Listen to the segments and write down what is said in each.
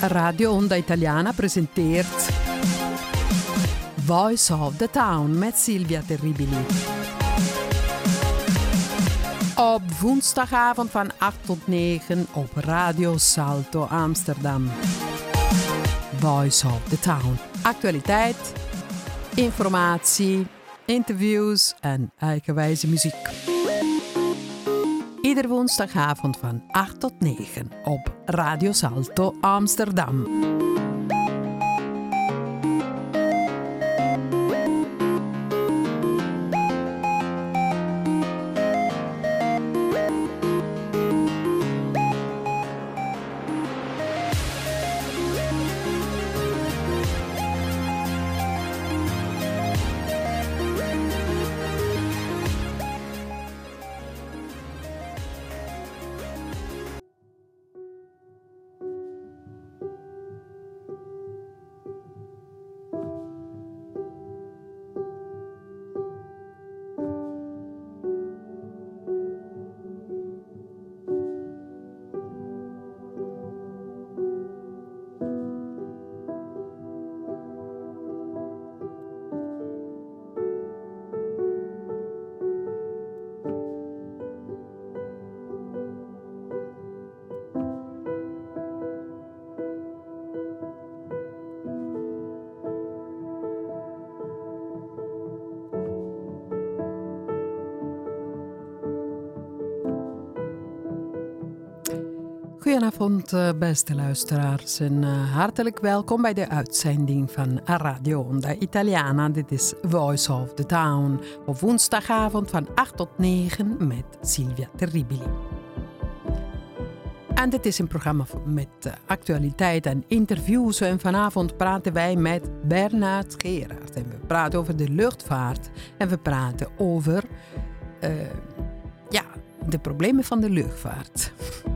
Radio Onda Italiana presenteert Voice of the Town met Silvia Terribili. Op woensdagavond van 8 tot 9 op Radio Salto Amsterdam. Voice of the Town. Actualiteit, informatie, interviews en eigenwijze muziek. Iedere woensdagavond van 8 tot 9 op Radio Salto Amsterdam. Goedenavond, beste luisteraars en hartelijk welkom bij de uitzending van Radio Onda Italiana. Dit is Voice of the Town op woensdagavond van 8 tot 9 met Silvia Terribili. En dit is een programma met actualiteit en interviews. En vanavond praten wij met Bernard Gerard. En we praten over de luchtvaart en we praten over de problemen van de luchtvaart.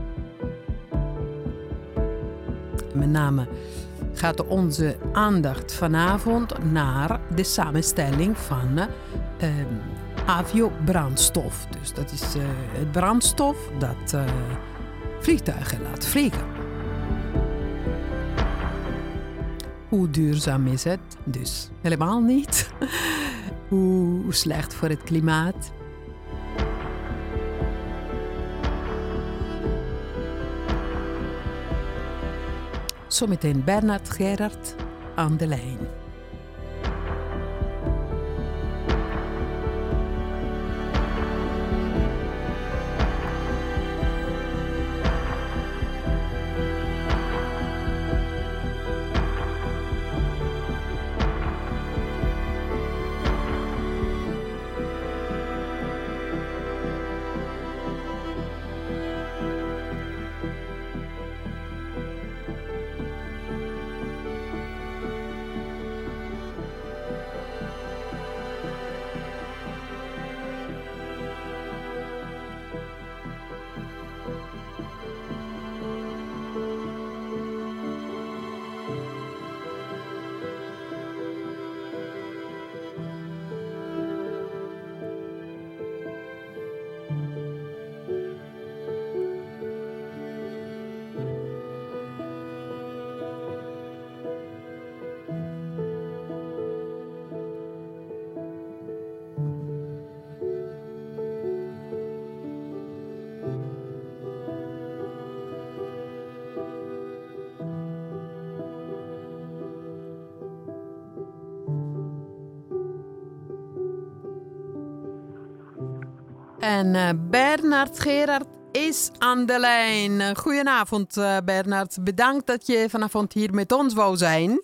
Met name gaat onze aandacht vanavond naar de samenstelling van aviobrandstof. Dus dat is het brandstof dat vliegtuigen laat vliegen. Hoe duurzaam is het? Dus helemaal niet. Hoe slecht voor het klimaat? Zometeen Bernard Gerard aan de lijn. En Bernard Gerard is aan de lijn. Goedenavond, Bernard. Bedankt dat je vanavond hier met ons wou zijn.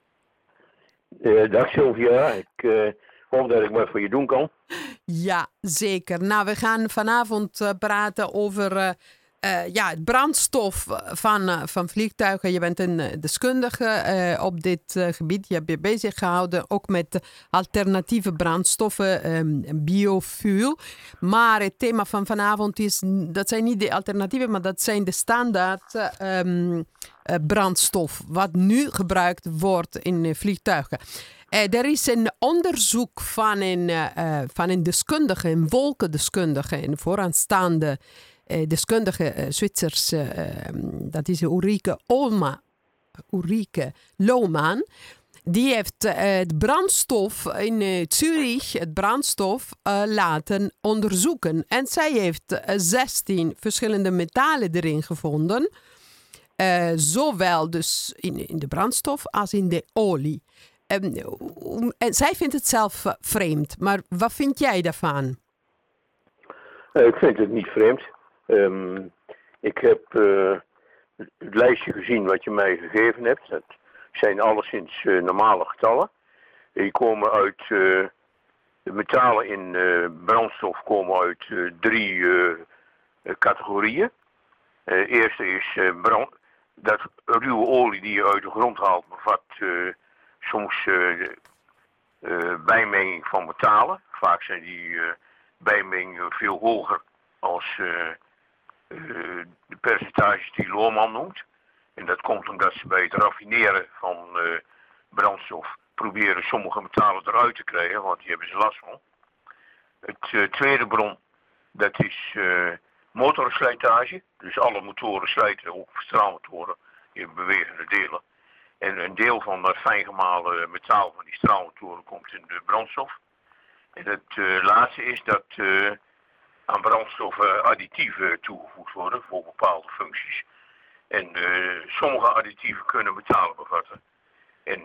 Dag Sylvia. Ik hoop dat ik wat voor je doen kan. Ja, zeker. Nou, we gaan vanavond praten over het brandstof van vliegtuigen. Je bent een deskundige op dit gebied. Je hebt je bezig gehouden ook met alternatieve brandstoffen, biofuel. Maar het thema van vanavond is, dat zijn niet de alternatieven, maar dat zijn de standaard brandstof, wat nu gebruikt wordt in vliegtuigen. Er is een onderzoek van een deskundige, een wolkendeskundige, een vooraanstaande deskundige Zwitsers, dat is Ulrike Ulrike Lohman. Die heeft het brandstof in Zurich, het brandstof, laten onderzoeken. En zij heeft 16 verschillende metalen erin gevonden. Zowel dus in de brandstof als in de olie. En zij vindt het zelf vreemd. Maar wat vind jij daarvan? Ik vind het niet vreemd. Ik heb het lijstje gezien wat je mij gegeven hebt. Dat zijn alleszins normale getallen. Die komen uit, de metalen in brandstof komen uit 3 categorieën. De eerste is dat ruwe olie die je uit de grond haalt bevat soms bijmenging van metalen. Vaak zijn die bijmengingen veel hoger als de percentages die Lohman noemt. En dat komt omdat ze bij het raffineren van brandstof proberen sommige metalen eruit te krijgen, want die hebben ze last van. Het tweede bron, dat is motorslijtage. Dus alle motoren slijten, ook straalmotoren, in bewegende delen. En een deel van dat fijn gemalen metaal van die straalmotoren komt in de brandstof. En het laatste is dat aan brandstoffen additieven toegevoegd worden voor bepaalde functies. En sommige additieven kunnen metalen bevatten. En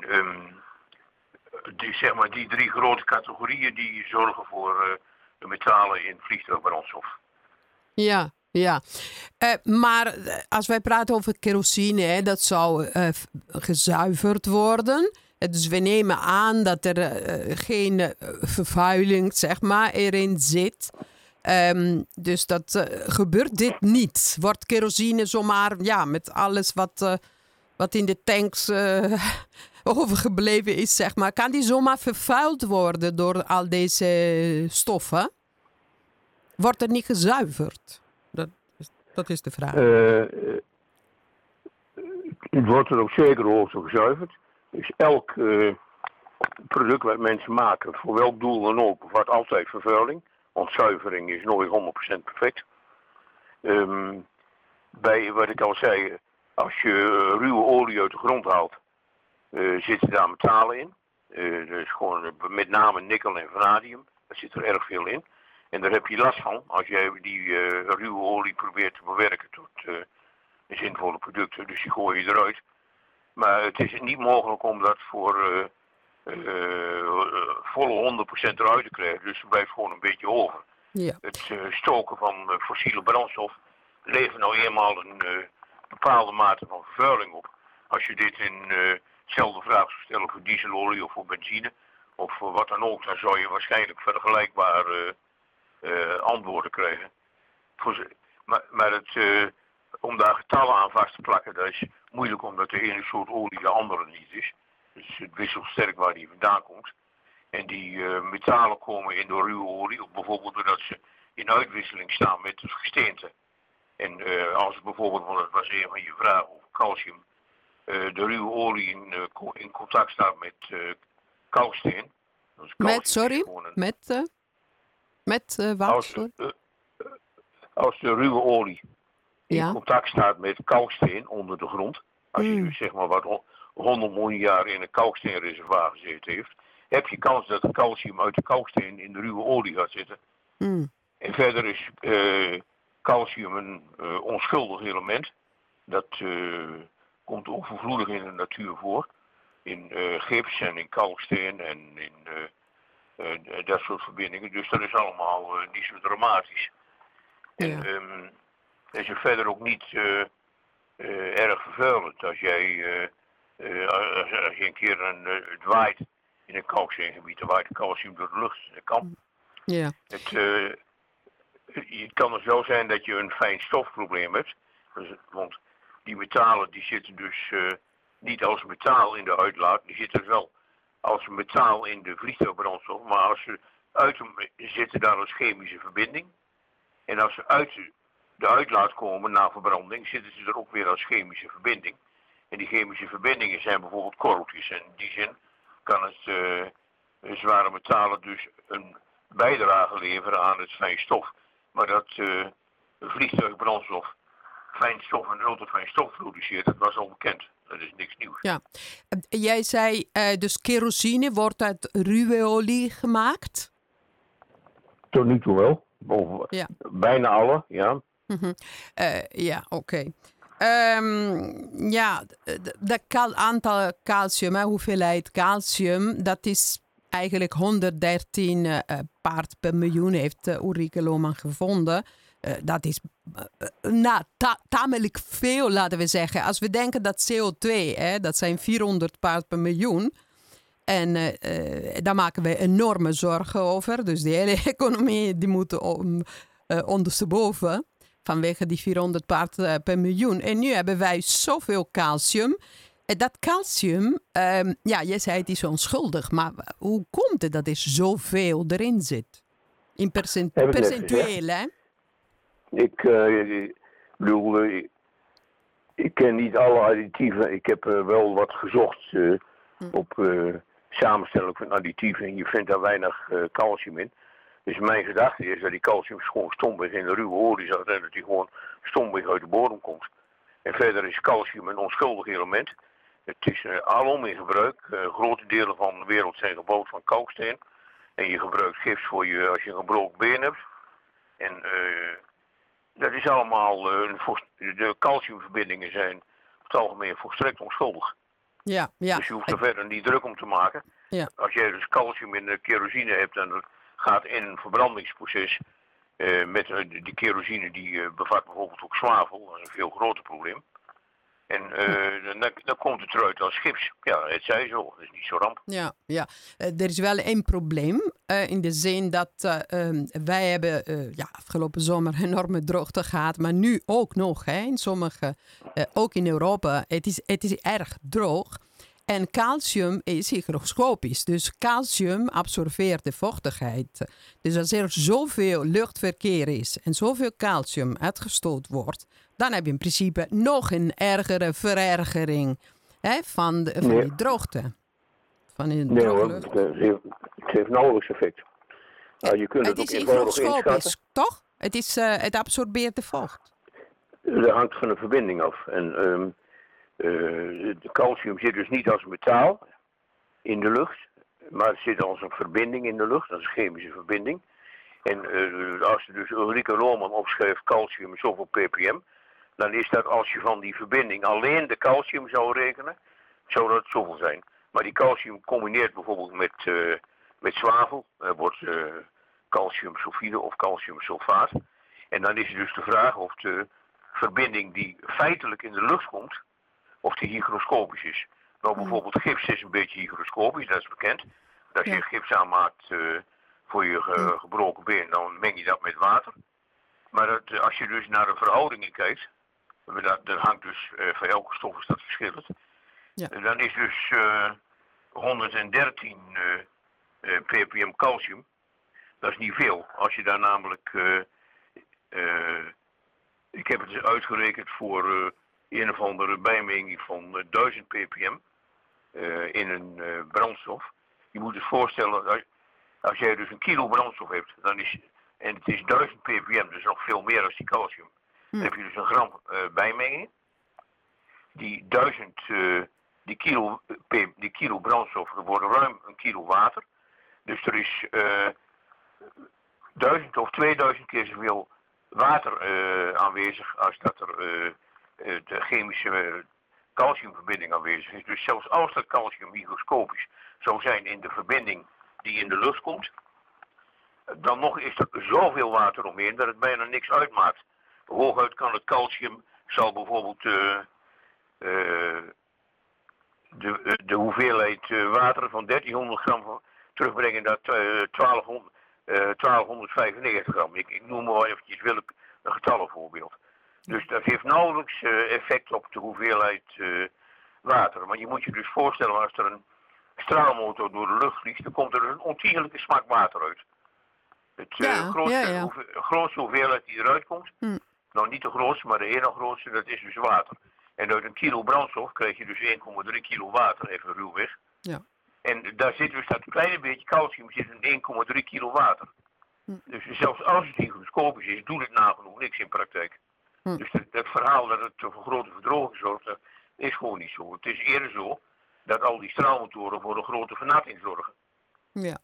die 3 grote categorieën die zorgen voor de metalen in vliegtuigbrandstof. Ja. Maar als wij praten over kerosine, hè, dat zou gezuiverd worden. Dus we nemen aan dat er geen vervuiling, zeg maar, erin zit. Dus dat gebeurt dit niet. Wordt kerosine zomaar, met alles wat in de tanks overgebleven is, zeg maar, kan die zomaar vervuild worden door al deze stoffen? Wordt er niet gezuiverd? Dat is de vraag. Het wordt er op zekere hoogte gezuiverd. Dus elk product wat mensen maken, voor welk doel dan ook, bevat altijd vervuiling. Want zuivering is nooit 100% perfect. Bij wat ik al zei, als je ruwe olie uit de grond haalt, zitten daar metalen in. Dus gewoon met name nikkel en vanadium. Daar zit er erg veel in. En daar heb je last van als jij die ruwe olie probeert te bewerken tot zinvolle producten. Dus die gooi je eruit. Maar het is niet mogelijk om dat voor volle 100% eruit te krijgen. Dus er blijft gewoon een beetje over. Ja. Het stoken van fossiele brandstof levert nou eenmaal een bepaalde mate van vervuiling op. Als je dit in hetzelfde vraag zou stellen voor dieselolie of voor benzine of voor wat dan ook, dan zou je waarschijnlijk vergelijkbare antwoorden krijgen. Maar om daar getallen aan vast te plakken, dat is moeilijk omdat de ene soort olie de andere niet is. Dus het wisselt sterk waar die vandaan komt. En die metalen komen in de ruwe olie, ook bijvoorbeeld doordat ze in uitwisseling staan met het gesteente. En als bijvoorbeeld, want dat was een van je vragen over calcium, de ruwe olie in contact staat met kalksteen. Met wat? Als de ruwe olie in contact staat met kalksteen onder de grond, als je dus zeg maar wat 100 miljoen jaar in een kalksteenreservoir gezeten heeft, heb je kans dat het calcium uit de kalksteen in de ruwe olie gaat zitten. En verder is calcium een onschuldig element. Dat komt overvloedig in de natuur voor. In gips en in kalksteen en in dat soort verbindingen. Dus dat is allemaal niet zo dramatisch. Ja. En is er verder ook niet erg vervuilend. Als je een keer het waait in een kalksteengebied, dan waait de calcium door de lucht. Dat kan. Ja. Het kan er zo zijn dat je een fijn stofprobleem hebt. Dus, want die metalen die zitten dus niet als metaal in de uitlaat. Die zitten wel als metaal in de vliegtuigbrandstof. Maar als ze zitten daar als chemische verbinding. En als ze uit de uitlaat komen na verbranding, zitten ze er ook weer als chemische verbinding. En die chemische verbindingen zijn bijvoorbeeld korreltjes. En in die zin kan het zware metalen dus een bijdrage leveren aan het fijn stof. Maar dat vliegtuigbrandstof fijnstof en ultrafijnstof produceert, dat was al bekend. Dat is niks nieuws. Ja. Jij zei dus kerosine wordt uit ruwe olie gemaakt? Tot nu toe wel. Bijna alle, ja. Ja, oké. Ja, dat aantal calcium, hoeveelheid calcium, dat is eigenlijk 113 part per miljoen, heeft Ulrike Lohman gevonden. Dat is tamelijk veel, laten we zeggen. Als we denken dat CO2, dat zijn 400 part per miljoen. En daar maken we enorme zorgen over. Dus de hele economie die moet ondersteboven. Vanwege die 400 part per miljoen. En nu hebben wij zoveel calcium. Dat calcium, je zei het is onschuldig. Maar hoe komt het dat er zoveel erin zit? In percentueel, hè? Ik bedoel, ik ken niet alle additieven. Ik heb wel wat gezocht op samenstelling van additieven. En je vindt daar weinig calcium in. Dus mijn gedachte is dat die calcium gewoon stompig in de ruwe olie zat en dat die gewoon stompig uit de bodem komt. En verder is calcium een onschuldig element. Het is alom in gebruik. Grote delen van de wereld zijn gebouwd van kalksteen. En je gebruikt gifs voor je als je een gebroken been hebt. En dat is allemaal, de calciumverbindingen zijn op het algemeen volstrekt onschuldig. Ja. Dus je hoeft er verder niet druk om te maken. Ja. Als jij dus calcium in de kerosine hebt en dat gaat in een verbrandingsproces met die kerosine die bevat bijvoorbeeld ook zwavel, dat is een veel groter probleem. En dan komt het eruit als gips. Ja, het zij zo. Dat is niet zo ramp. Ja. Er is wel één probleem. In de zin dat wij hebben afgelopen zomer enorme droogte gehad. Maar nu ook nog. In sommige, ook in Europa. Het is erg droog. En calcium is hygroscopisch. Dus calcium absorbeert de vochtigheid. Dus als er zoveel luchtverkeer is en zoveel calcium uitgestoot wordt, dan heb je in principe nog een ergere verergering van die droogte. Van nee hoor, het heeft nauwelijks effect. Je kunt het ook is hygroscopisch, toch? Het absorbeert de vocht. Dat hangt van de verbinding af. En de calcium zit dus niet als metaal in de lucht, maar het zit als een verbinding in de lucht, dat is een chemische verbinding. En als je dus Ulrike Lohman opschrijft calcium zoveel ppm, dan is dat als je van die verbinding alleen de calcium zou rekenen, zou dat zoveel zijn. Maar die calcium combineert bijvoorbeeld met zwavel, wordt calciumsulfide of calciumsulfaat. En dan is het dus de vraag of de verbinding die feitelijk in de lucht komt, of die hygroscopisch is. Nou, bijvoorbeeld gips is een beetje hygroscopisch, dat is bekend. Als je gips aanmaakt voor je gebroken been, dan meng je dat met water. Maar als je dus naar de verhoudingen kijkt, dat hangt dus van elke stof is dat verschillend. Ja. Dan is dus 113 ppm calcium, dat is niet veel. Als je daar namelijk, ik heb het dus uitgerekend voor een of andere bijmenging van 1000 ppm in een brandstof. Je moet je voorstellen, als jij dus een kilo brandstof hebt, en het is 1000 ppm, dus nog veel meer dan die calcium. Dan heb je dus een gram bijmenging. Die 1000, die kilo brandstof, er wordt ruim een kilo water. Dus er is 1000 of 2000 keer zoveel water aanwezig als dat er de chemische calciumverbinding aanwezig is. Dus zelfs als dat calcium hygroscopisch zou zijn in de verbinding die in de lucht komt, dan nog is er zoveel water omheen dat het bijna niks uitmaakt. Hooguit kan het calcium, zal bijvoorbeeld de hoeveelheid water van 1300 gram terugbrengen naar 1295 gram. Ik noem maar eventjes een getallenvoorbeeld. Dus dat heeft nauwelijks effect op de hoeveelheid water. Maar je moet je dus voorstellen, als er een straalmotor door de lucht vliegt, dan komt er een ontiegelijke smak water uit. Het grootste hoeveelheid die eruit komt, nou niet de grootste, maar de ene grootste, dat is dus water. En uit een kilo brandstof krijg je dus 1,3 kilo water, even ruwweg. Ja. En daar zit dus dat kleine beetje calcium zit in 1,3 kilo water. Dus zelfs als het hygroscopisch is, doet het nagenoeg niks in praktijk. Dus het verhaal dat het voor grote verdroging zorgt, dat is gewoon niet zo. Het is eerder zo dat al die straalmotoren voor een grote vernatting zorgen. Ja.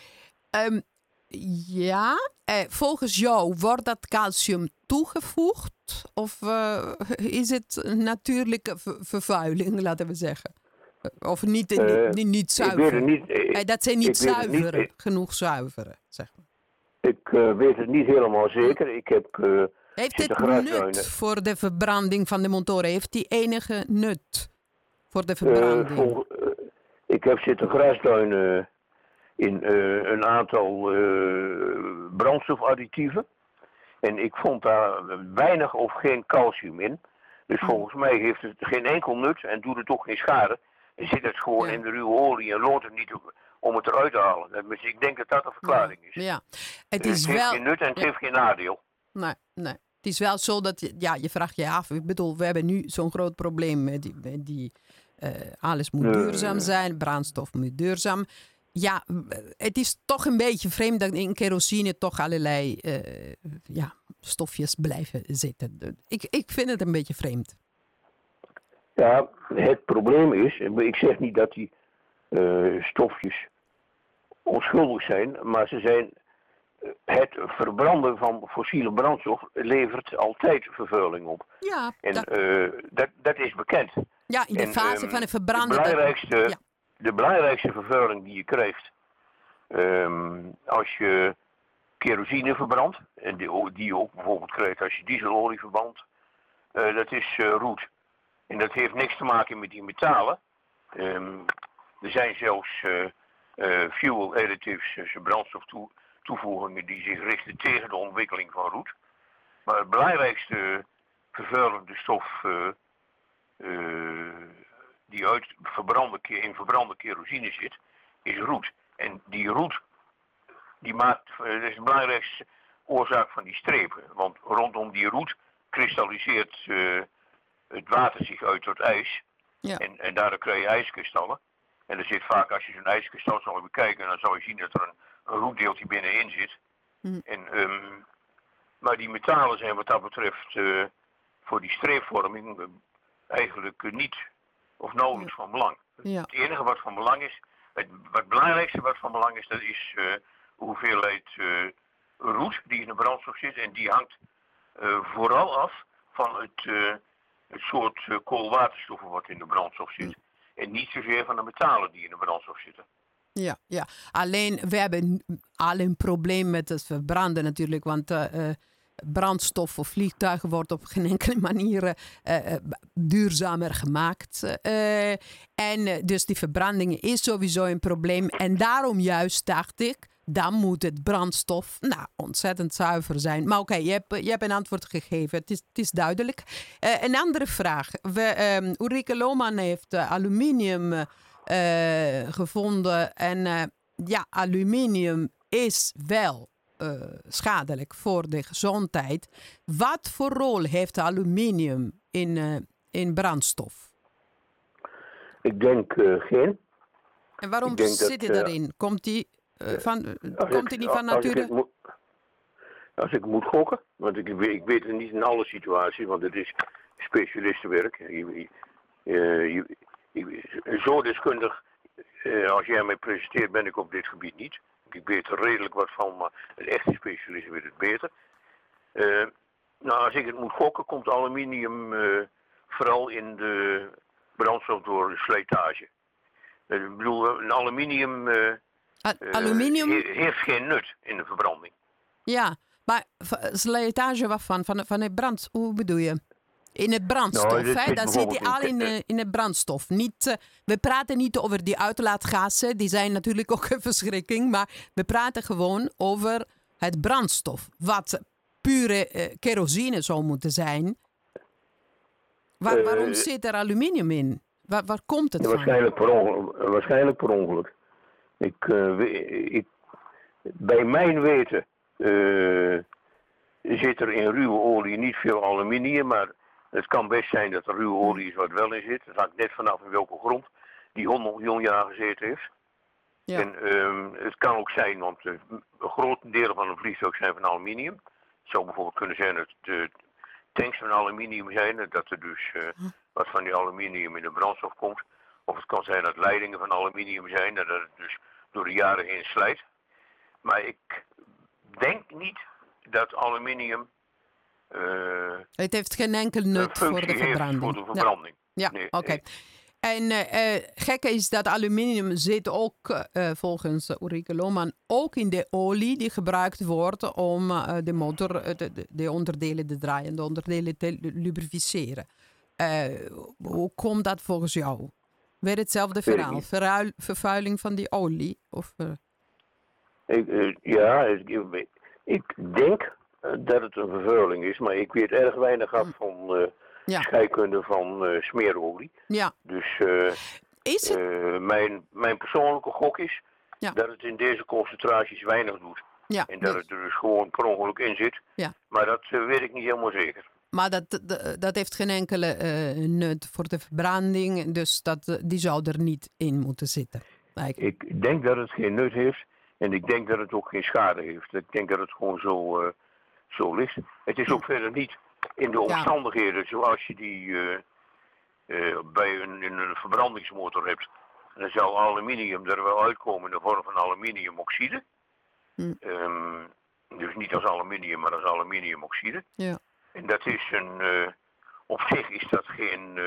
Volgens jou wordt dat calcium toegevoegd? Of is het natuurlijke vervuiling, laten we zeggen? Of niet zuiver? Ik weet het niet. Dat zijn niet zuiveren, genoeg zuiveren, zeg maar. Ik weet het niet helemaal zeker. Ik heb Heeft het nut voor de verbranding van de motoren? Heeft die enige nut voor de verbranding? Ik heb zitten grasduinen in een aantal brandstofadditieven. En ik vond daar weinig of geen calcium in. Dus volgens mij heeft het geen enkel nut en doet het ook geen schade. En zit het gewoon in de ruwe olie en loont het niet om het eruit te halen. Dus ik denk dat dat de verklaring is. Ja. Het heeft geen nut en het heeft geen nadeel. Nee. Het is wel zo dat je vraagt je af. Ik bedoel, we hebben nu zo'n groot probleem met die alles moet duurzaam zijn, brandstof moet duurzaam. Ja, het is toch een beetje vreemd dat in kerosine toch allerlei stofjes blijven zitten. Ik vind het een beetje vreemd. Ja, het probleem is, ik zeg niet dat die stofjes onschuldig zijn, maar ze zijn, het verbranden van fossiele brandstof levert altijd vervuiling op. Ja, en dat is bekend. Ja, in de fase van het verbranden. De belangrijkste vervuiling die je krijgt als je kerosine verbrandt, en die je ook bijvoorbeeld krijgt als je dieselolie verbrandt, dat is roet. En dat heeft niks te maken met die metalen. Er zijn zelfs fuel additives, dus brandstoftoevoegingen die zich richten tegen de ontwikkeling van roet. Maar het belangrijkste vervuilende stof die uit in verbrande kerosine zit, is roet. En die roet, dat is de belangrijkste oorzaak van die strepen. Want rondom die roet kristalliseert het water zich uit tot ijs. Ja. En daardoor krijg je ijskristallen. En er zit vaak, als je zo'n ijskristal zou bekijken, dan zou je zien dat er een roetdeeltje binnenin zit. Maar die metalen zijn wat dat betreft voor die streepvorming eigenlijk niet of nauwelijks van belang. Ja. Het enige wat van belang is, het belangrijkste wat van belang is, dat is de hoeveelheid roet die in de brandstof zit. En die hangt vooral af van het soort koolwaterstoffen wat in de brandstof zit. En niet zozeer van de metalen die in de brandstof zitten. Ja. Alleen, we hebben al een probleem met het verbranden natuurlijk, want brandstof voor vliegtuigen wordt op geen enkele manier duurzamer gemaakt. En dus die verbranding is sowieso een probleem. En daarom juist dacht ik, dan moet het brandstof ontzettend zuiver zijn. Maar oké, je hebt een antwoord gegeven. Het is duidelijk. Een andere vraag. Ulrike Lohman heeft aluminium gevonden. En aluminium is wel schadelijk voor de gezondheid. Wat voor rol heeft aluminium in brandstof? Ik denk geen. En waarom zit hij daarin? Komt hij niet van nature? Als ik moet gokken, want ik weet het niet in alle situaties, want het is specialistenwerk. Zo deskundig als jij mij presenteert ben ik op dit gebied niet. Ik weet er redelijk wat van, maar een echte specialist weet het beter. Als ik het moet gokken, komt aluminium vooral in de brandstof door de slijtage. Ik bedoel, een aluminium heeft geen nut in de verbranding. Ja, maar slijtage waarvan? Van het brand? Hoe bedoel je? In het brandstof, daar zit hij al in het brandstof. We praten niet over die uitlaatgassen, die zijn natuurlijk ook een verschrikking, maar we praten gewoon over het brandstof, wat pure kerosine zou moeten zijn. Waarom zit er aluminium in? Waar komt het van? Waarschijnlijk per ongeluk. Bij mijn weten zit er in ruwe olie niet veel aluminium, maar het kan best zijn dat er ruwe olie is wat wel in zit. Het hangt net vanaf in welke grond die 100 miljoen jaar gezeten heeft. Ja. En het kan ook zijn, want grote delen van een vliegtuig zijn van aluminium. Het zou bijvoorbeeld kunnen zijn dat tanks van aluminium zijn. Dat er dus wat van die aluminium in de brandstof komt. Of het kan zijn dat leidingen van aluminium zijn. En dat het dus door de jaren heen slijt. Maar ik denk niet dat aluminium het heeft geen enkel nut voor de verbranding. Voor de verbranding. Ja, nee, oké. Nee. En gekke is dat aluminium zit ook, volgens Ulrike Lohman, ook in de olie die gebruikt wordt om de motor, de onderdelen, de draaiende onderdelen te lubrificeren. Hoe komt dat volgens jou? Weer hetzelfde verhaal? Vervuiling van die olie? Of, ik denk dat het een vervuiling is, maar ik weet erg weinig af van scheikunde van smeerolie. Ja. Dus is het? Mijn persoonlijke gok is dat het in deze concentraties weinig doet. Ja, en dat het er dus gewoon per ongeluk in zit. Ja. Maar dat weet ik niet helemaal zeker. Maar dat heeft geen enkele nut voor de verbranding, dus die zou er niet in moeten zitten. Eigenlijk. Ik denk dat het geen nut heeft en ik denk dat het ook geen schade heeft. Ik denk dat het gewoon zo ligt. Het is ook verder niet in de omstandigheden zoals je die bij een verbrandingsmotor hebt. Dan zou aluminium er wel uitkomen in de vorm van aluminiumoxide. Dus niet als aluminium, maar als aluminiumoxide. Ja. En dat is op zich is dat geen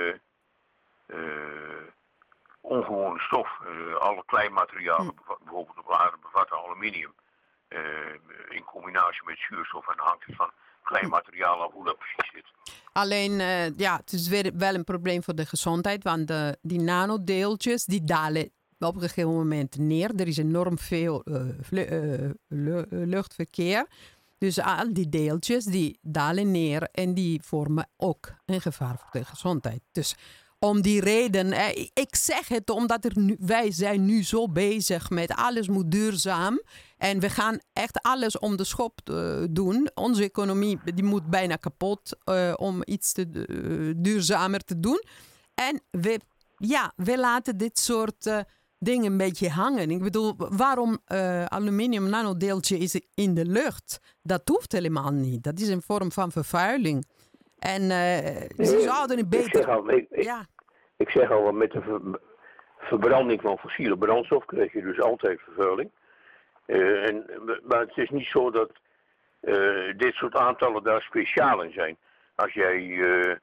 ongewone stof. Alle kleinmaterialen, bijvoorbeeld op aarde, bevatten aluminium. In combinatie met zuurstof en dan hangt het van kleinmaterialen af hoe dat precies zit. Alleen, het is weer wel een probleem voor de gezondheid, want die nanodeeltjes die dalen op een gegeven moment neer. Er is enorm veel luchtverkeer. Dus al die deeltjes die dalen neer en die vormen ook een gevaar voor de gezondheid. Dus om die reden, ik zeg het omdat wij zijn nu zo bezig met alles moet duurzaam. En we gaan echt alles om de schop doen. Onze economie die moet bijna kapot om iets duurzamer te doen. En we laten dit soort dingen een beetje hangen. Ik bedoel, waarom aluminium nanodeeltje is in de lucht? Dat hoeft helemaal niet. Dat is een vorm van vervuiling. En ze zouden het beter... Ik zeg al, met de verbranding van fossiele brandstof krijg je dus altijd vervuiling. Maar het is niet zo dat dit soort aantallen daar speciaal in zijn. Als jij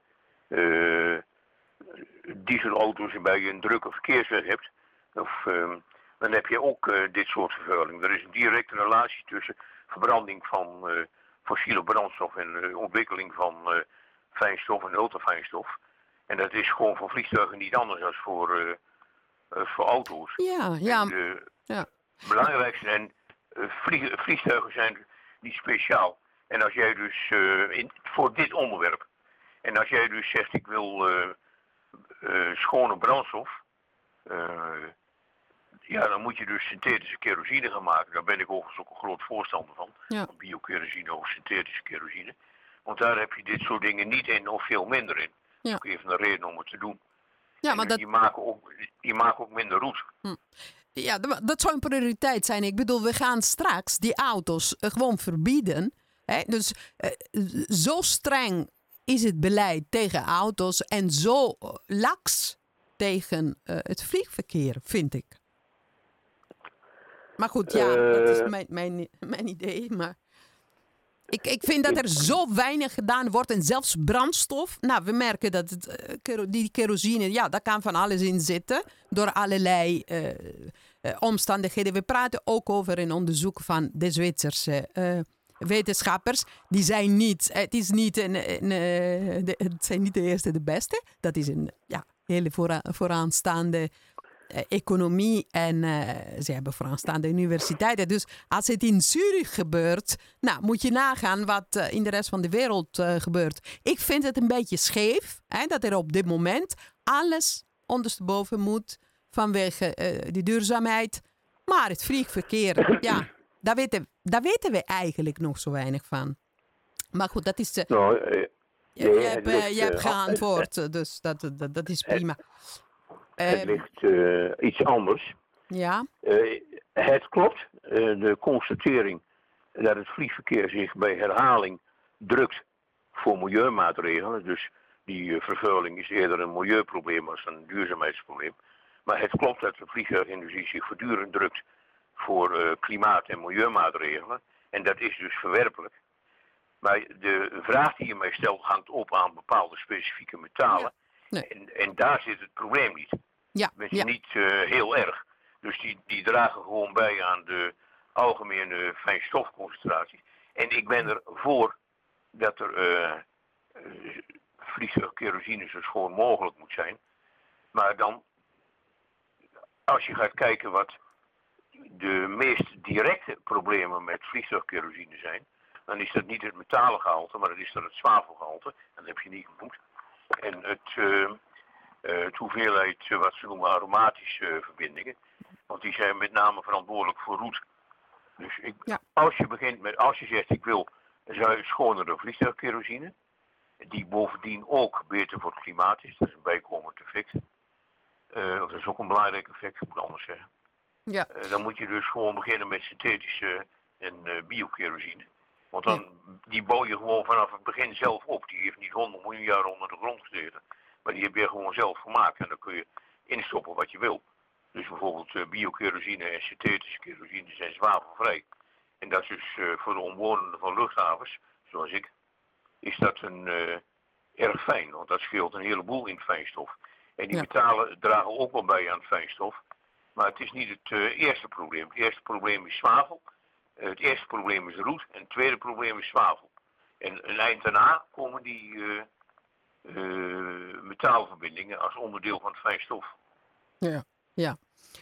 dieselauto's bij een drukke verkeersweg hebt, dan heb je ook dit soort vervuiling. Er is een directe relatie tussen verbranding van fossiele brandstof en de ontwikkeling van fijnstof en ultrafijnstof. En dat is gewoon voor vliegtuigen niet anders dan voor auto's. Het belangrijkste zijn, vliegtuigen zijn niet speciaal. En als jij dus, voor dit onderwerp, en als jij dus zegt ik wil schone brandstof, dan moet je dus synthetische kerosine gaan maken. Daar ben ik overigens ook een groot voorstander van. Ja. Biokerosine of synthetische kerosine. Want daar heb je dit soort dingen niet in of veel minder in. Ja. Dat is even een reden om het te doen. Ja, maar die maken ook minder roet. Ja, dat zou een prioriteit zijn. Ik bedoel, we gaan straks die auto's gewoon verbieden. Hè? Dus zo streng is het beleid tegen auto's en zo laks tegen het vliegverkeer, vind ik. Maar goed, dat is mijn idee. Maar ik vind dat er zo weinig gedaan wordt. En zelfs brandstof. Nou, we merken dat die kerosine, daar kan van alles in zitten. Door allerlei omstandigheden. We praten ook over een onderzoek van de Zwitserse wetenschappers. Die zijn niet, het zijn niet de eerste, de beste. Dat is een hele vooraanstaande economie en ze hebben vooraanstaande universiteiten. Dus als het in Zurich gebeurt, moet je nagaan wat in de rest van de wereld gebeurt. Ik vind het een beetje scheef dat er op dit moment alles ondersteboven moet vanwege die duurzaamheid. Maar het vliegverkeer, daar weten we eigenlijk nog zo weinig van. Maar goed, dat is... Je hebt geantwoord, dus dat is prima. Het ligt iets anders. Ja. Het klopt, de constatering dat het vliegverkeer zich bij herhaling drukt voor milieumaatregelen. Dus die vervuiling is eerder een milieuprobleem als een duurzaamheidsprobleem. Maar het klopt dat de vliegtuigindustrie zich voortdurend drukt voor klimaat- en milieumaatregelen. En dat is dus verwerpelijk. Maar de vraag die je mij stelt hangt op aan bepaalde specifieke metalen. Ja. Nee. En daar zit het probleem niet. Ja. Niet heel erg. Dus die dragen gewoon bij aan de algemene fijnstofconcentratie. En ik ben ervoor dat er vliegtuigkerosine zo schoon mogelijk moet zijn. Maar dan, als je gaat kijken wat de meest directe problemen met vliegtuigkerosine zijn, dan is dat niet het metalengehalte, maar dan is dat het zwavelgehalte. En dat heb je niet genoemd. En het hoeveelheid wat ze noemen aromatische verbindingen. Want die zijn met name verantwoordelijk voor roet. Dus als je zegt ik wil schonere vliegtuigkerosine, die bovendien ook beter voor het klimaat is, dat is een bijkomend effect. Dat is ook een belangrijk effect, ik moet anders zeggen. Ja. Dan moet je dus gewoon beginnen met synthetische en biokerosine. Want dan, die bouw je gewoon vanaf het begin zelf op. Die heeft niet 100 miljoen jaar onder de grond gezeten. Maar die heb je gewoon zelf gemaakt. En dan kun je instoppen wat je wil. Dus bijvoorbeeld biokerosine en synthetische kerosine zijn zwavelvrij. En dat is dus voor de omwonenden van luchthavens, zoals ik, is dat erg fijn. Want dat scheelt een heleboel in het fijnstof. En die metalen dragen ook wel bij aan het fijnstof. Maar het is niet het eerste probleem. Het eerste probleem is zwavel. Het eerste probleem is roet. En het tweede probleem is zwavel. En een eind daarna komen die metaalverbindingen als onderdeel van het fijnstof. Ja.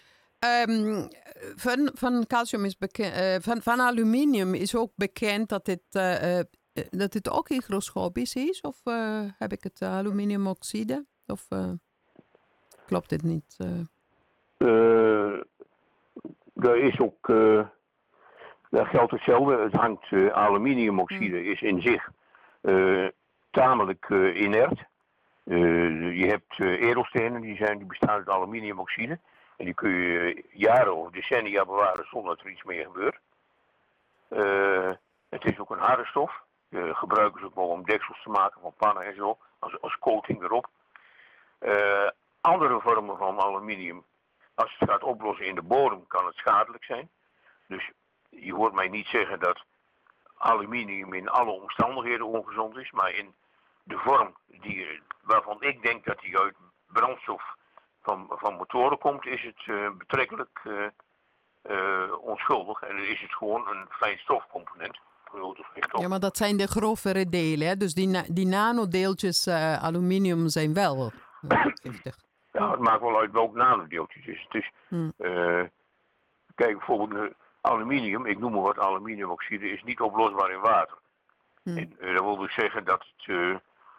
Van calcium is bekend, van aluminium is ook bekend dat dit ook hygroscopisch is. Of heb ik het aluminiumoxide? Of klopt dit niet? Er is ook, daar geldt hetzelfde. Het hangt, aluminiumoxide is in zich tamelijk inert. Je hebt edelstenen, die bestaan uit aluminiumoxide. En die kun je jaren of decennia bewaren zonder dat er iets mee gebeurt. Het is ook een harde stof. Gebruiken ze ook wel om deksels te maken van pannen en zo. Als coating erop. Andere vormen van aluminium, als het gaat oplossen in de bodem, kan het schadelijk zijn. Dus je hoort mij niet zeggen dat aluminium in alle omstandigheden ongezond is. Maar in de vorm waarvan ik denk dat die uit brandstof van motoren komt, is het betrekkelijk onschuldig. En dan is het gewoon een fijnstofcomponent. Ja, maar dat zijn de grovere delen. Hè? Dus die nanodeeltjes aluminium zijn wel giftig. Ja, het maakt wel uit welk nanodeeltjes is. Het is kijk, bijvoorbeeld aluminium, ik noem maar wat aluminiumoxide, is niet oplosbaar in water. En dat wil dus zeggen dat het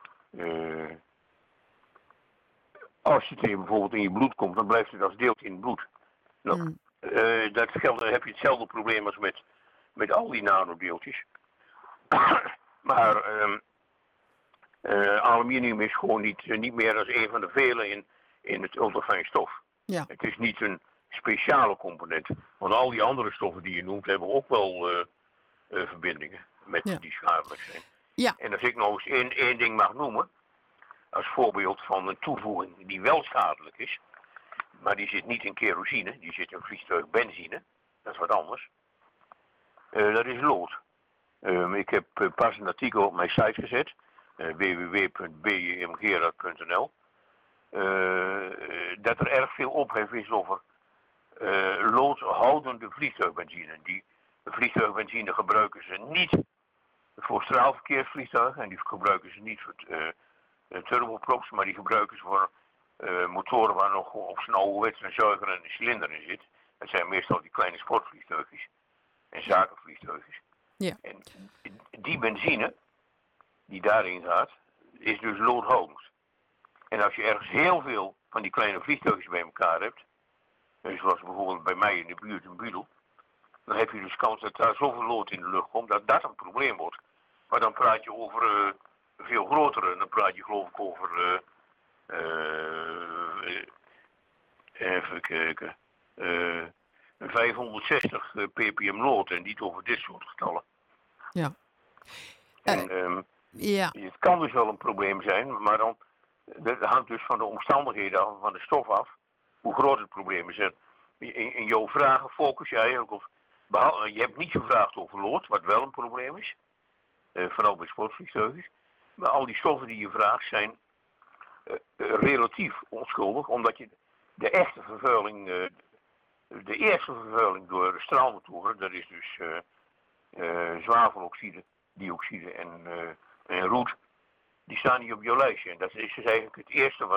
als het bijvoorbeeld in je bloed komt, dan blijft het als deeltje in het bloed. Nou, dat geldt, dan heb je hetzelfde probleem als met al die nanodeeltjes. Maar aluminium is gewoon niet meer dan een van de vele in het ultrafijn stof. Ja. Het is niet een speciale component. Want al die andere stoffen die je noemt hebben ook wel verbindingen die schadelijk zijn. Ja. En als ik nog eens één ding mag noemen, als voorbeeld van een toevoeging die wel schadelijk is, maar die zit niet in kerosine, die zit in vliegtuigbenzine, dat is wat anders. Dat is lood. Ik heb pas een artikel op mijn site gezet, www.bjmgerard.nl, dat er erg veel ophef is over loodhoudende vliegtuigbenzine. Die vliegtuigbenzine gebruiken ze niet voor straalverkeersvliegtuigen en die gebruiken ze niet voor turboprops, maar die gebruiken ze voor motoren waar nog op zijn ouderwets een zuiger en een cilinder in zit. Dat zijn meestal die kleine sportvliegtuigjes en zakenvliegtuigjes. Ja. En die benzine die daarin gaat, is dus loodhoudend. En als je ergens heel veel van die kleine vliegtuigjes bij elkaar hebt, zoals bijvoorbeeld bij mij in de buurt in Budel, dan heb je dus kans dat daar zoveel lood in de lucht komt dat dat een probleem wordt. Maar dan praat je over veel grotere, dan praat je geloof ik over even kijken, 560 ppm lood en niet over dit soort getallen. Ja. En Ja. Het kan dus wel een probleem zijn, maar dan dat hangt dus van de omstandigheden van de stof af hoe groot het probleem is. In jouw vragen focus je eigenlijk op. Je hebt niet gevraagd over lood, wat wel een probleem is. Vooral bij sportvliegtuigen. Maar al die stoffen die je vraagt zijn relatief onschuldig, omdat je de echte vervuiling, de eerste vervuiling door straalmotoren, dat is dus zwaveloxide, dioxide en roet, die staan niet op jouw lijstje. En dat is dus eigenlijk het eerste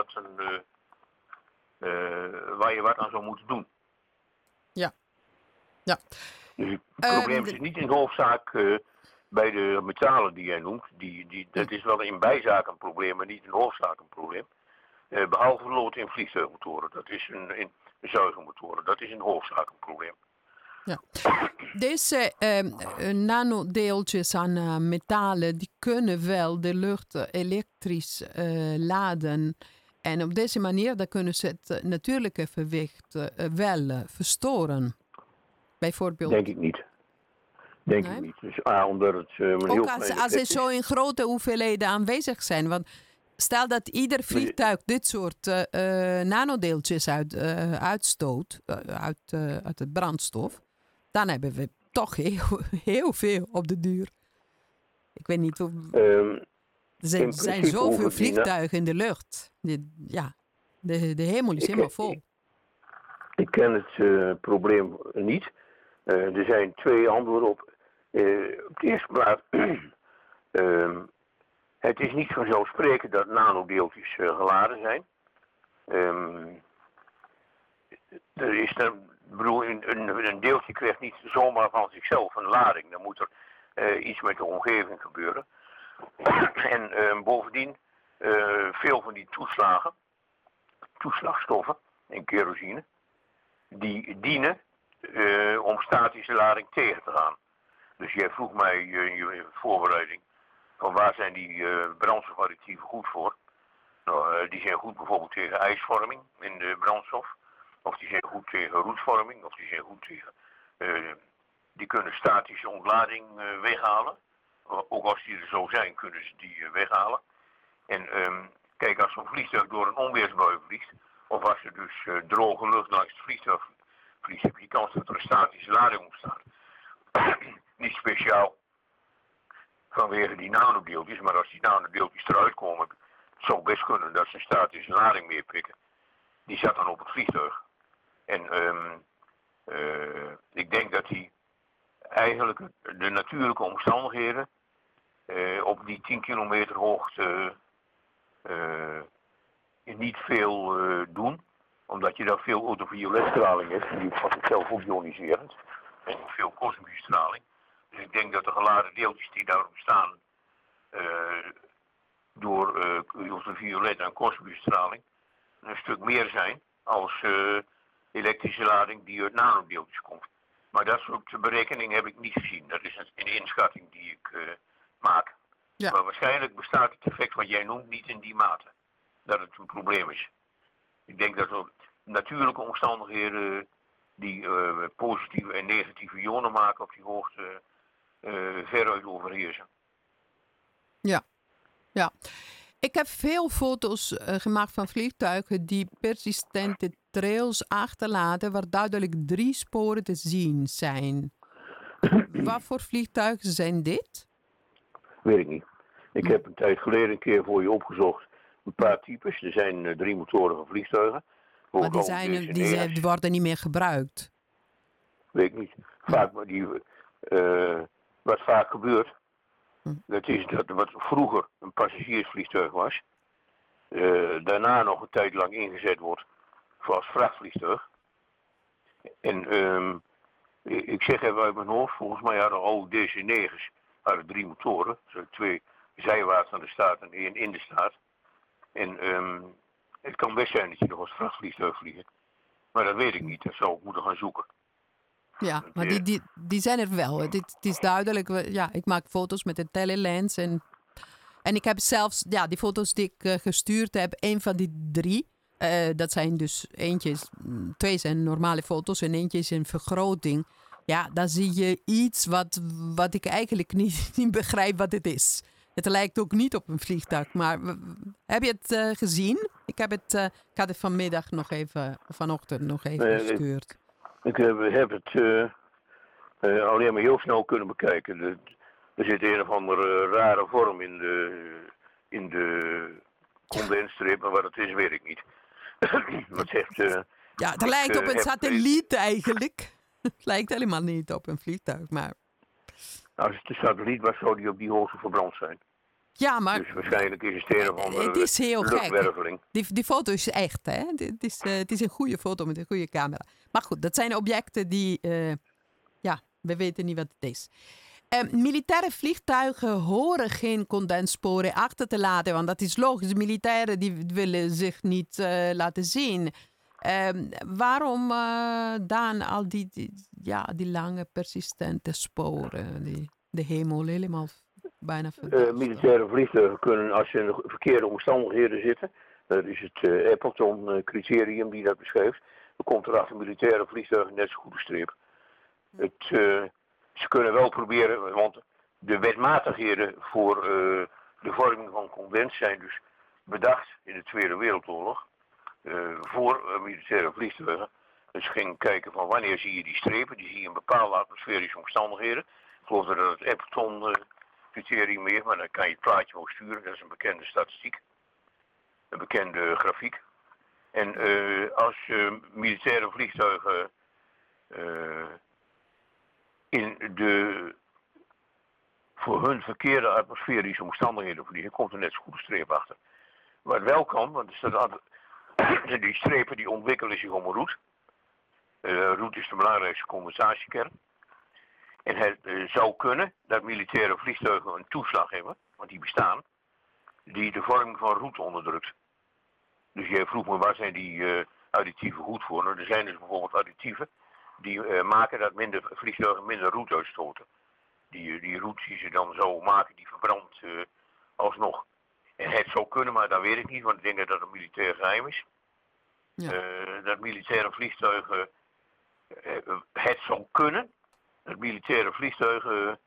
waar je wat aan zou moeten doen. Ja. Dus het probleem is niet in de hoofdzaak bij de metalen die jij noemt. Dat is wel in bijzaak een probleem, maar niet in de hoofdzaak een probleem. Behalve lood in vliegtuigmotoren. Dat is in zuigermotoren. Dat is in de hoofdzaak een probleem. Ja. Deze nanodeeltjes aan metalen die kunnen wel de lucht elektrisch laden. En op deze manier dan kunnen ze het natuurlijke verwicht wel verstoren. Bijvoorbeeld. Denk ik niet. Ik niet. Dus omdat het ook als ze zo in grote hoeveelheden aanwezig zijn. Want stel dat ieder vliegtuig dit soort nanodeeltjes uitstoot uit het brandstof. Dan hebben we toch heel veel op de duur. Ik weet niet hoe... er zijn zoveel vliegtuigen in de lucht. De hemel is helemaal vol. Ik ken het probleem niet. Er zijn twee antwoorden op. Op de eerste plaats, het is niet vanzelfsprekend dat nanodeeltjes geladen zijn. Een deeltje krijgt niet zomaar van zichzelf een lading. Dan moet er iets met de omgeving gebeuren. En bovendien, veel van die toeslagstoffen en kerosine, die dienen om statische lading tegen te gaan. Dus jij vroeg mij in je voorbereiding van waar zijn die brandstofadditieven goed voor. Nou, die zijn goed bijvoorbeeld tegen ijsvorming in de brandstof. Of die zijn goed tegen roetvorming. Of die zijn goed tegen... die kunnen statische ontlading weghalen. Ook als die er zo zijn, kunnen ze die weghalen. En kijk, als zo'n vliegtuig door een onweersbui vliegt, of als er dus droge lucht langs het vliegtuig vliegt, heb je kans dat er een statische lading ontstaat. Niet speciaal vanwege die nanodeeltjes, maar als die nanodeeltjes eruit komen, het zou best kunnen dat ze een statische lading meepikken. Die zat dan op het vliegtuig. En ik denk dat die eigenlijk de natuurlijke omstandigheden op die 10 kilometer hoogte niet veel doen. Omdat je daar veel ultravioletstraling hebt. Die van zichzelf ook ioniserend. En veel kosmische straling. Dus ik denk dat de geladen deeltjes die daarop staan door ultraviolet en kosmische straling een stuk meer zijn als elektrische lading die uit nanodeeltjes komt. Maar dat soort berekening heb ik niet gezien. Dat is een inschatting die ik maak. Ja. Maar waarschijnlijk bestaat het effect wat jij noemt niet in die mate. Dat het een probleem is. Ik denk dat er natuurlijke omstandigheden die positieve en negatieve ionen maken op die hoogte veruit overheersen. Ja. Ik heb veel foto's gemaakt van vliegtuigen die persistente trails achterlaten waar duidelijk 3 sporen te zien zijn. Wat voor vliegtuigen zijn dit? Weet ik niet. Ik heb een tijd geleden een keer voor je opgezocht een paar types. Er zijn 3 motorige vliegtuigen. Maar die worden niet meer gebruikt. Weet ik niet. Vaak, wat vaak gebeurt, dat is dat wat vroeger een passagiersvliegtuig was, daarna nog een tijd lang ingezet wordt als vrachtvliegtuig. En ik zeg even uit mijn hoofd, volgens mij hadden al DC-9's 3 motoren, 2 zijwaarts aan de staart en 1 in de staart. En het kan best zijn dat je nog als vrachtvliegtuig vliegt. Maar dat weet ik niet, dat zou ik moeten gaan zoeken. Ja, maar die zijn er wel. Het is duidelijk. Ja, ik maak foto's met een telelens. En ik heb zelfs, die foto's die ik gestuurd heb, 1 van die 3. Dat zijn dus 2 zijn normale foto's en eentje is een vergroting. Ja, dan zie je iets wat ik eigenlijk niet begrijp wat het is. Het lijkt ook niet op een vliegtuig, maar heb je het gezien? Ik had het vanmiddag vanochtend nog even gestuurd. Ik heb het alleen maar heel snel kunnen bekijken. Er zit een of andere rare vorm in de condensstreep, maar wat het is, weet ik niet. Wat zegt, ja, het lijkt op een satelliet eigenlijk. Het lijkt helemaal niet op een vliegtuig, maar... Als het een satelliet was, zou die op die hoogte verbrand zijn. Ja, maar... Dus waarschijnlijk is het een of andere het is heel luchtwerveling. Die foto is echt, hè? Het is een goede foto met een goede camera. Maar goed, dat zijn objecten die... we weten niet wat het is. Militaire vliegtuigen horen geen condenssporen achter te laten, want dat is logisch. Militairen die willen zich niet laten zien. Waarom dan al die lange persistente sporen, die de hemel helemaal bijna militaire vliegtuigen kunnen, als ze in verkeerde omstandigheden zitten, dat is het Appleton-criterium die dat beschrijft, dan komt er achter militaire vliegtuigen net zo goed een streep. Ze kunnen wel proberen, want de wetmatigheden voor de vorming van condens zijn dus bedacht in de Tweede Wereldoorlog voor militaire vliegtuigen. Dus ze gingen kijken van wanneer zie je die strepen, die zie je in bepaalde atmosferische omstandigheden. Ik geloof dat het Appleton-criterium is, maar dan kan je het plaatje wel sturen, dat is een bekende statistiek, een bekende grafiek. En als militaire vliegtuigen in de voor hun verkeerde atmosferische omstandigheden vliegen, komt er net zo goed een streep achter. Wat wel kan, want die strepen die ontwikkelen zich om een route. Route is de belangrijkste condensatiekern. En het zou kunnen dat militaire vliegtuigen een toeslag hebben, want die bestaan, die de vorming van route onderdrukt. Dus jij vroeg me waar zijn die additieven goed voor? Nou, er zijn dus bijvoorbeeld additieven die maken dat vliegtuigen minder route uitstoten. Die route die ze dan zo maken, die verbrandt alsnog. En het zou kunnen, maar dat weet ik niet, want ik denk dat dat een militair geheim is. Ja. Dat militaire vliegtuigen, het zou kunnen, dat militaire vliegtuigen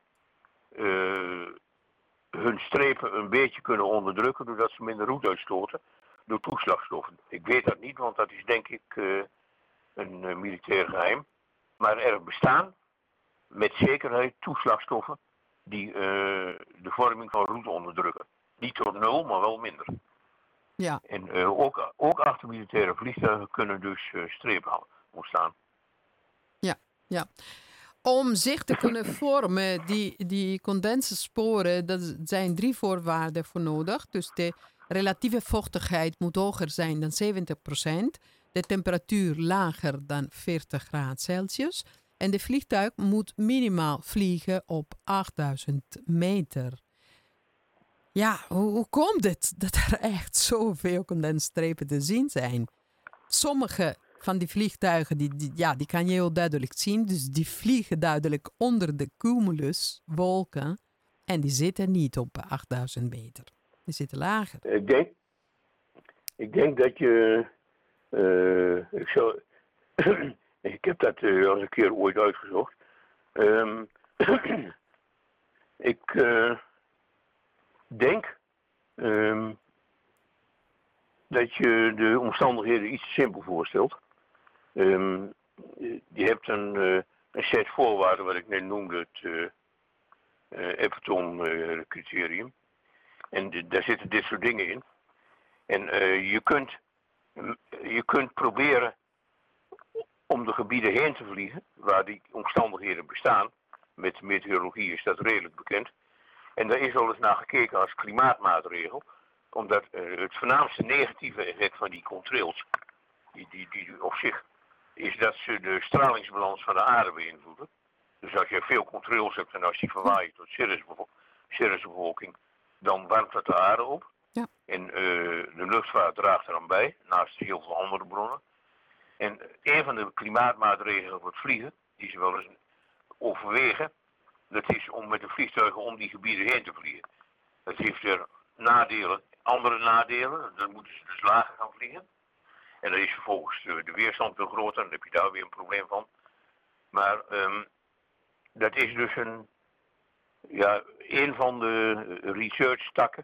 hun strepen een beetje kunnen onderdrukken doordat ze minder route uitstoten door toeslagstoffen. Ik weet dat niet, want dat is denk ik een militair geheim. Maar er bestaan met zekerheid toeslagstoffen die de vorming van route onderdrukken. Niet tot 0, maar wel minder. Ja. En ook achter militaire vliegtuigen kunnen dus strepen ontstaan. Ja. Om zich te kunnen vormen, die condenssporen, daar zijn 3 voorwaarden voor nodig. Dus de relatieve vochtigheid moet hoger zijn dan 70%. De temperatuur lager dan 40 graden Celsius. En de vliegtuig moet minimaal vliegen op 8000 meter. Ja, hoe komt het dat er echt zoveel condensstrepen te zien zijn? Sommige van die vliegtuigen, die kan je heel duidelijk zien. Dus die vliegen duidelijk onder de cumuluswolken. En die zitten niet op 8000 meter. Die zitten lager. Ik denk dat je... ik heb dat al eens een keer ooit uitgezocht. Ik denk dat je de omstandigheden iets simpel voorstelt. Je hebt een set voorwaarden, wat ik net noemde, het Appleton-criterium. En daar zitten dit soort dingen in. En je kunt proberen om de gebieden heen te vliegen, waar die omstandigheden bestaan. Met meteorologie is dat redelijk bekend. En daar is al eens naar gekeken als klimaatmaatregel. Omdat het voornaamste negatieve effect van die contrails, die op zich, is dat ze de stralingsbalans van de aarde beïnvloeden. Dus als je veel contrails hebt en als die verwaaien tot cirrusbewolking, dan warmt dat de aarde op. Ja. En de luchtvaart draagt er aan bij, naast heel veel andere bronnen. En een van de klimaatmaatregelen voor het vliegen, die ze wel eens overwegen, dat is om met de vliegtuigen om die gebieden heen te vliegen. Dat heeft er nadelen, andere nadelen, dan moeten ze dus lager gaan vliegen. En dan is vervolgens de weerstand veel groter, dan heb je daar weer een probleem van. Maar dat is dus ja, een van de research takken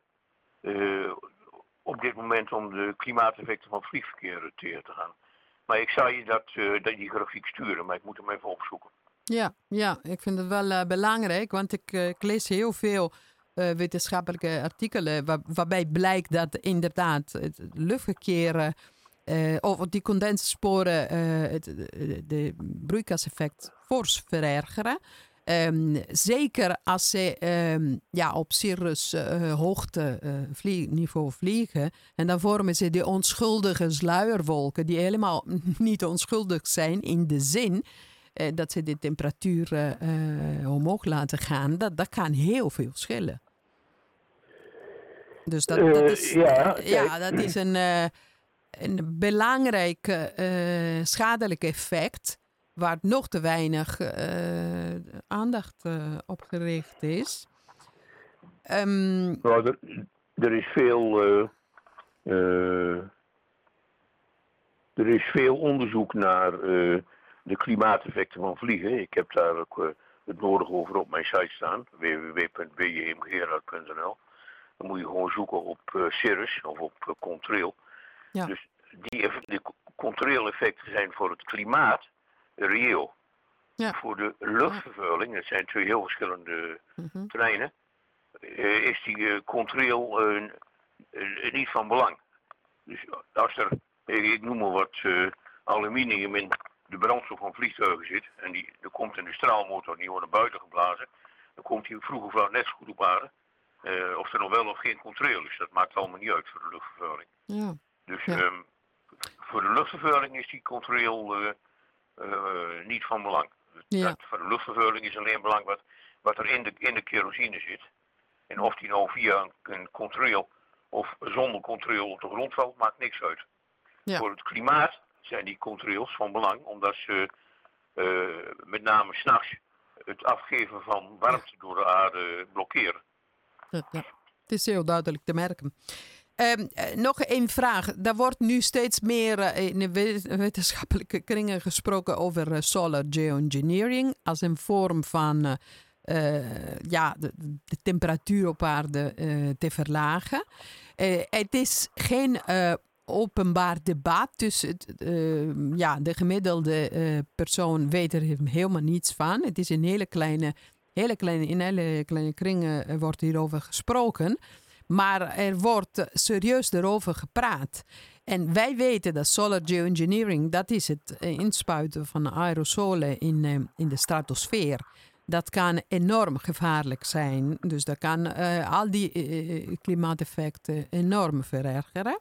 op dit moment om de klimaateffecten van vliegverkeer te gaan. Maar ik zou je dat die grafiek sturen, maar ik moet hem even opzoeken. Ja, ik vind het wel belangrijk, want ik lees heel veel wetenschappelijke artikelen waarbij blijkt dat inderdaad het luchtverkeer of die condenssporen de broeikaseffect fors verergeren. Zeker als ze op Cirrus hoogte niveau vliegen. En dan vormen ze die onschuldige sluierwolken die helemaal niet onschuldig zijn in de zin dat ze de temperatuur omhoog laten gaan. Dat kan heel veel schelen. Dus dat is, dat is een belangrijk schadelijk effect waar nog te weinig aandacht op gericht is. Er is veel onderzoek naar de klimaateffecten van vliegen. Ik heb daar ook het nodige over op mijn site staan, www.bjmgerard.nl. Dan moet je gewoon zoeken op Cirrus of op Contrail. Ja. Dus de Contrail-effecten zijn voor het klimaat reëel. Ja. Voor de luchtvervuiling, dat zijn twee heel verschillende terreinen, is die Contrail niet van belang. Dus als er, ik noem maar wat, aluminium in de brandstof van vliegtuigen zit en er komt in de straalmotor, die wordt naar buiten geblazen, dan komt die vroeg of laat net zo goed op aarde. Of er nog wel of geen Contrail is, dat maakt allemaal niet uit voor de luchtvervuiling. Ja. Dus voor de luchtvervuiling is die Contrail niet van belang. Ja. Voor de luchtvervuiling is alleen belang wat er in de kerosine zit. En of die nou via een Contrail of zonder Contrail op de grond valt, maakt niks uit. Ja. Voor het klimaat zijn die Contrails van belang, omdat ze met name 's nachts het afgeven van warmte door de aarde blokkeren. Ja. Het is heel duidelijk te merken. Nog één vraag. Daar wordt nu steeds meer in de wetenschappelijke kringen gesproken over solar geoengineering als een vorm van de temperatuur op aarde te verlagen. Het is geen openbaar debat, dus de gemiddelde persoon weet er helemaal niets van. Het is in hele kleine kringen wordt hierover gesproken. Maar er wordt serieus erover gepraat. En wij weten dat solar geoengineering, dat is het inspuiten van aerosolen in de stratosfeer. Dat kan enorm gevaarlijk zijn. Dus dat kan al die klimaateffecten enorm verergeren.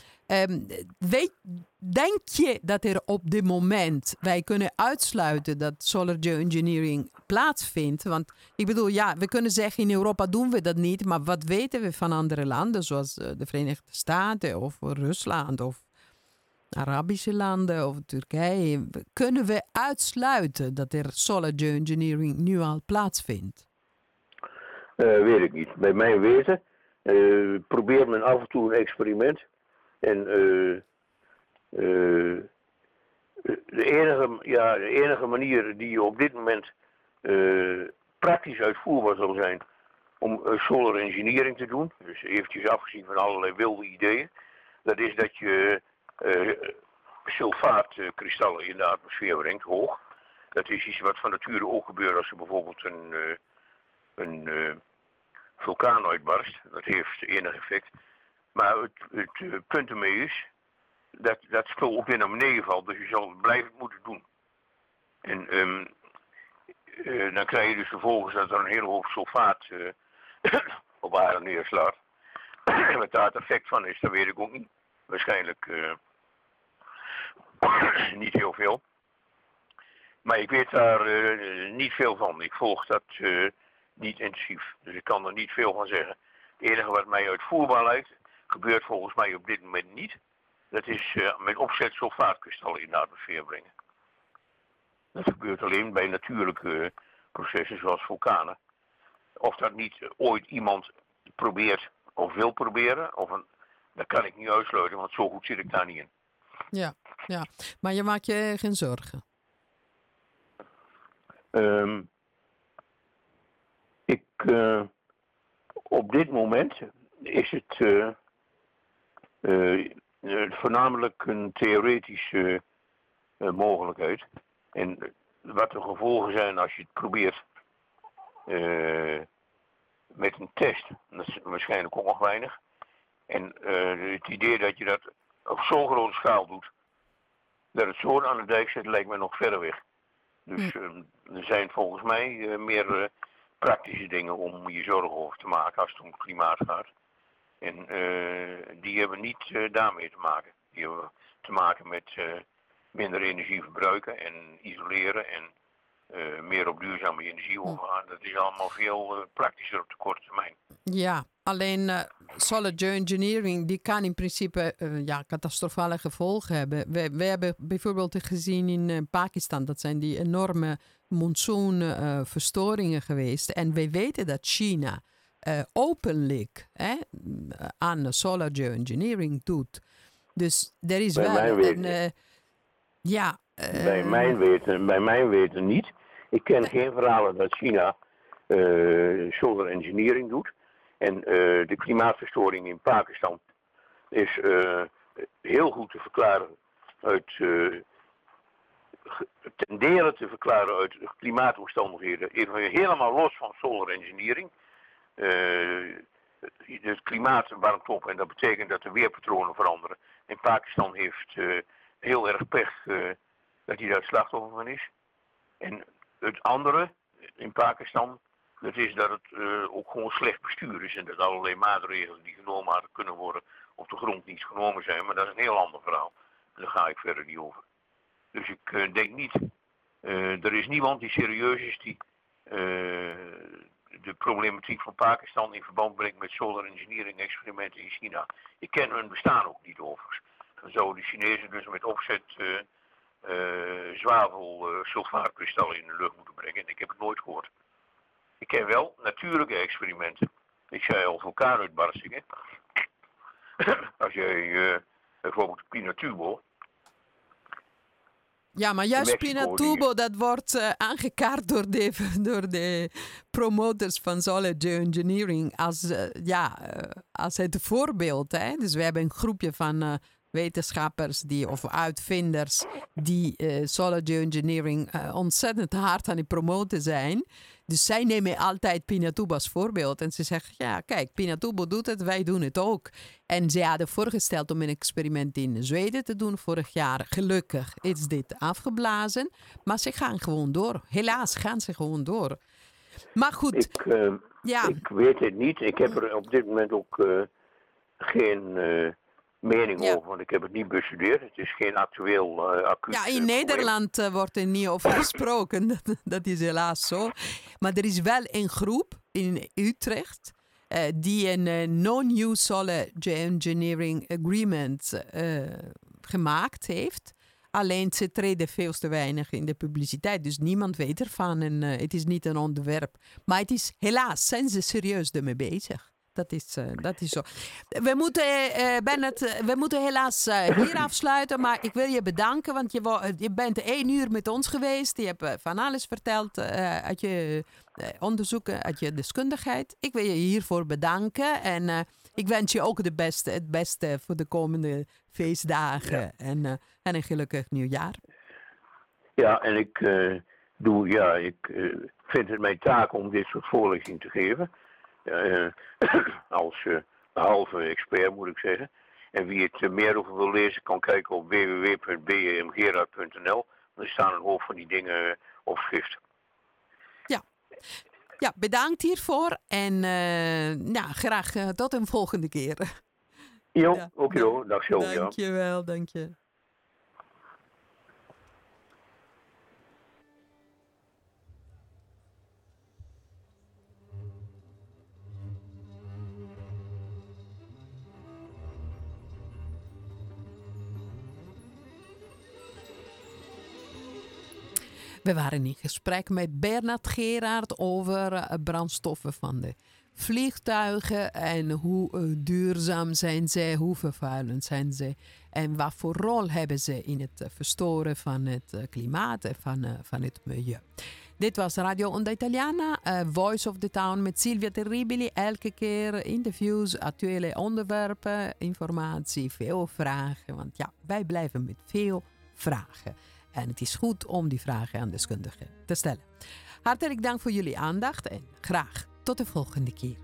Denk je dat er op dit moment wij kunnen uitsluiten dat solar geoengineering plaatsvindt? Want ik bedoel, we kunnen zeggen in Europa doen we dat niet, maar wat weten we van andere landen zoals de Verenigde Staten of Rusland of Arabische landen of Turkije? Kunnen we uitsluiten dat er solar geoengineering nu al plaatsvindt? Weet ik niet. Bij mijn weten probeert men af en toe een experiment. En de enige manier die op dit moment praktisch uitvoerbaar zal zijn om solar engineering te doen, dus eventjes afgezien van allerlei wilde ideeën, dat is dat je sulfaatkristallen in de atmosfeer brengt, hoog. Dat is iets wat van nature ook gebeurt als er bijvoorbeeld een vulkaan uitbarst. Dat heeft enig effect. Maar het punt ermee is dat spul ook weer naar beneden valt, dus je zal het blijven moeten doen. En dan krijg je dus vervolgens dat er een hele hoop sulfaat op aarde neerslaat. En wat daar het effect van is, dat weet ik ook niet. Waarschijnlijk niet heel veel. Maar ik weet daar niet veel van. Ik volg dat niet intensief. Dus ik kan er niet veel van zeggen. Het enige wat mij uitvoerbaar lijkt, gebeurt volgens mij op dit moment niet. Dat is met opzet sulfaatkristallen in de atmosfeer brengen. Dat gebeurt alleen bij natuurlijke processen zoals vulkanen. Of dat niet ooit iemand probeert of wil proberen, dat kan ik niet uitsluiten, want zo goed zit ik daar niet in. Ja. Maar je maakt je geen zorgen? Ik op dit moment is het voornamelijk een theoretische mogelijkheid. En wat de gevolgen zijn als je het probeert met een test, dat is waarschijnlijk ook nog weinig. En het idee dat je dat op zo'n grote schaal doet, dat het zo aan de dijk zit, lijkt me nog verder weg. Dus er zijn volgens mij meer praktische dingen om je zorgen over te maken als het om het klimaat gaat. En die hebben niet daarmee te maken. Die hebben te maken met minder energie verbruiken en isoleren en meer op duurzame energie overgaan. Dat is allemaal veel praktischer op de korte termijn. Ja, alleen solar geoengineering die kan in principe catastrofale gevolgen hebben. We hebben bijvoorbeeld gezien in Pakistan, dat zijn die enorme monsoonverstoringen geweest. En we weten dat China openlijk aan solar geoengineering doet. Dus er is bij wel een... bij mijn weten niet. Ik ken geen verhalen dat China solar engineering doet. En de klimaatverstoring in Pakistan is heel goed te verklaren ten dele te verklaren uit klimaatomstandigheden. Helemaal los van solar engineering. Het klimaat warmt op en dat betekent dat de weerpatronen veranderen. En Pakistan heeft heel erg pech dat hij daar het slachtoffer van is. En het andere in Pakistan, dat is dat het ook gewoon slecht bestuur is. En dat allerlei maatregelen die genomen hadden kunnen worden op de grond niet genomen zijn. Maar dat is een heel ander verhaal. Daar ga ik verder niet over. Dus ik denk niet, er is niemand die serieus is die de problematiek van Pakistan in verband brengt met solar engineering experimenten in China. Ik ken hun bestaan ook niet overigens. Dan zouden de Chinezen dus met opzet zwavelsulfaatkristallen in de lucht moeten brengen. En ik heb het nooit gehoord. Ik ken wel natuurlijke experimenten. Ik zei al vulkaanuitbarstingen. Als jij bijvoorbeeld Pinatubo. Ja, maar juist Pinatubo, dat wordt aangekaart door de promoters van solar geoengineering als het voorbeeld. Hè? Dus we hebben een groepje van wetenschappers of uitvinders die solar geoengineering ontzettend hard aan het promoten zijn. Dus zij nemen altijd Pinatubo als voorbeeld. En ze zeggen, ja kijk, Pinatubo doet het, wij doen het ook. En ze hadden voorgesteld om een experiment in Zweden te doen vorig jaar. Gelukkig is dit afgeblazen. Maar ze gaan gewoon door. Helaas gaan ze gewoon door. Maar goed. Ik weet het niet. Ik heb er op dit moment ook geen mening over, want ik heb het niet bestudeerd. Het is geen actueel acuut Ja, in Nederland wordt er niet over gesproken. Dat is helaas zo. Maar er is wel een groep in Utrecht die een non-use solar geoengineering agreement gemaakt heeft. Alleen ze treden veel te weinig in de publiciteit. Dus niemand weet ervan en het is niet een onderwerp. Maar het is helaas, zijn ze serieus ermee bezig. Dat is zo. We moeten, Bernard, we moeten helaas hier afsluiten. Maar ik wil je bedanken, want je bent 1 uur met ons geweest. Je hebt van alles verteld uit je onderzoeken, uit je deskundigheid. Ik wil je hiervoor bedanken. En ik wens je ook het beste voor de komende feestdagen. Ja. En een gelukkig nieuwjaar. Ja, en ik vind het mijn taak om dit soort voorlichting te geven. Als halve expert moet ik zeggen. En wie het meer over wil lezen kan kijken op www.bmgerard.nl. Er staan een hoop van die dingen op schrift. Ja, bedankt hiervoor en graag tot een volgende keer. Jo, ook zo. Dag zo. Dankjewel, dank je. We waren in gesprek met Bernard Gerard over brandstoffen van de vliegtuigen en hoe duurzaam zijn ze, hoe vervuilend zijn ze en wat voor rol hebben ze in het verstoren van het klimaat en van het milieu. Dit was Radio Onda Italiana, Voice of the Town met Silvia Terribili. Elke keer interviews, actuele onderwerpen, informatie, veel vragen. Want ja, wij blijven met veel vragen. En het is goed om die vragen aan deskundigen te stellen. Hartelijk dank voor jullie aandacht en graag tot de volgende keer.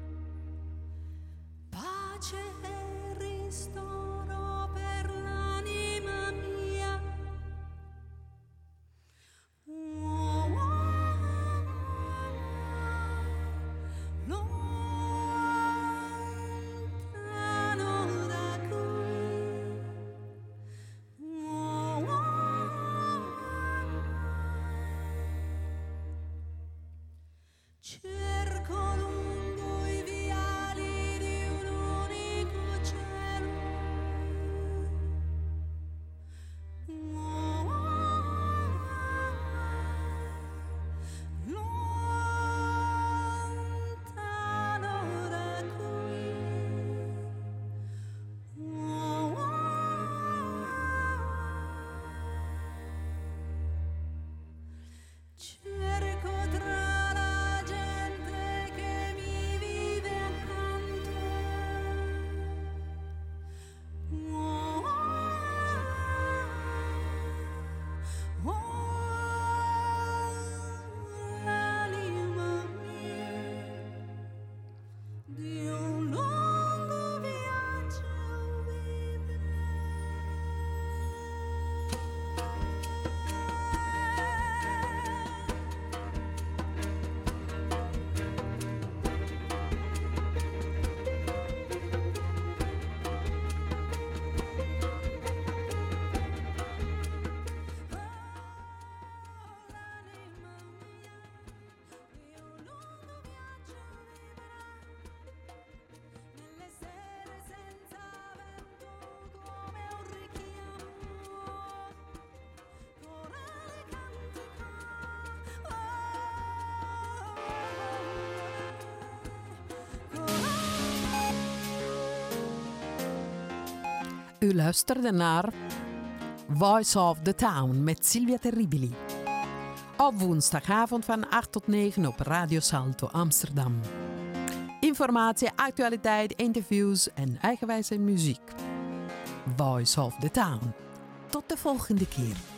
U luisterde naar Voice of the Town met Silvia Terribili. Op woensdagavond van 8 tot 9 op Radio Salto Amsterdam. Informatie, actualiteit, interviews en eigenwijze muziek. Voice of the Town. Tot de volgende keer.